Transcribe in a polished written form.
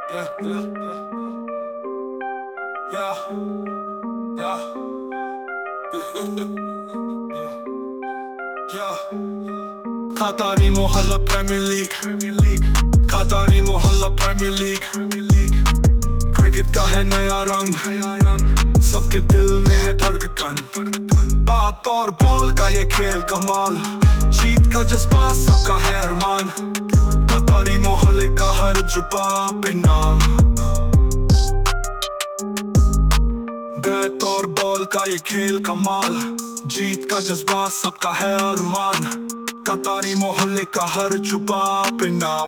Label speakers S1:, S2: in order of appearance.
S1: Yeah, yeah, yeah, yeah, yeah. Qatari Mohalla Premier League, Qatari Mohalla Premier League। Cricket का है नया रंग, सबके दिल में है धड़कन। बात और बॉल का ये खेल कमाल, जीत का जज्बा सबका है अरमान। कतारी मोहल्ले का हर जुबा पे नाम, बैट और बॉल का ये खेल कमाल, जीत का जज्बा सबका है अरमान। कतारी मोहल्ले का हर जुबा पे नाम।